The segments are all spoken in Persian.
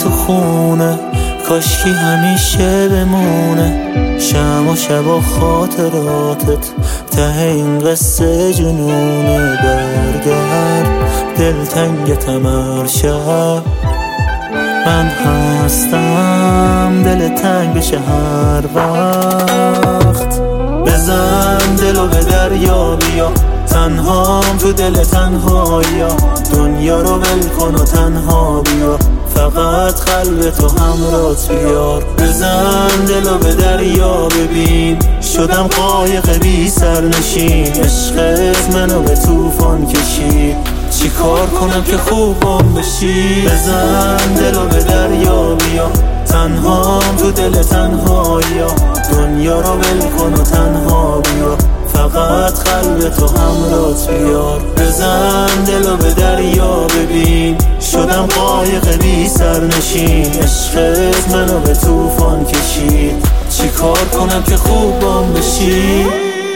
تو خونه، کاشکی همیشه بمونه. شم و شب و خاطراتت ته این قصه جنونه. برگرد دلتنگتم هر شب، من هستم دل تنگ بشه هر وقت. بزن دلو به دریا بیا، تنهام تو دل تنهایی. دنیا رو ول کن و تنها بیا، فقط قلب تو همراهت بیار. بزن دلو به دریا ببین، شدم قایق بی سرنشین. عشقت منو به طوفان کشید، چی کار کنم که خوبم بشی؟ بزن دلو به دریا بیا، تنهام تو دل تنهایی. دنیا رو ول کن و تنها بیا، فقط قلب تو همراهت بیار. بزن دلو به دریا ببین، شدم قایق بی سرنشین. عشقت منو به طوفان کشید، چی کار کنم که خوبم بشی؟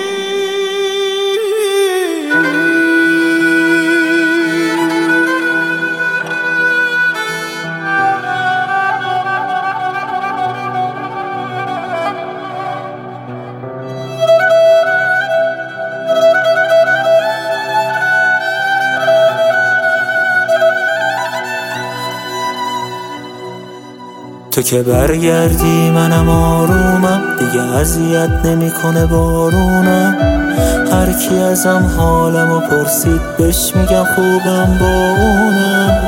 تو که برگردی منم آرومم، دیگه اذیت نمیکنه بارونم. هر کی ازم حالمو پرسید بهش میگم خوبم با اونم.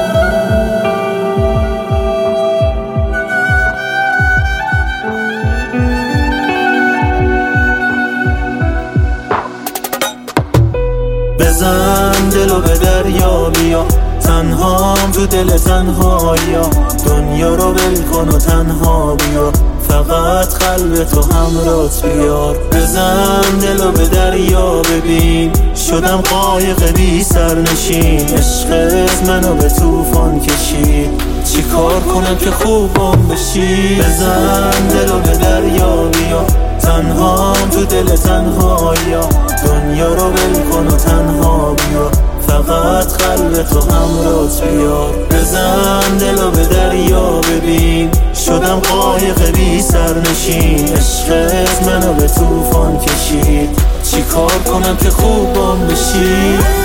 بزن دلو به دریا بیا، تنهام تو دل تنهایی. دنیا رو ول کن و تنها بیا، فقط قلب تو همراهت بیار. بزن دلو به دریا ببین، شدم قایق بی سرنشین. عشقت منو به طوفان کشید، چی کار کنم که خوبم بشی؟ بزن دلو به دریا بیا، تنهام تو دل تنهایی. دنیا رو ول کن و تنها بیا، فقط قلب تو همراهت بیار. بزن دلو به دریا ببین، شدم قایق بی سرنشین. عشقت منو به طوفان کشید، چی کار کنم که خوبم بشی؟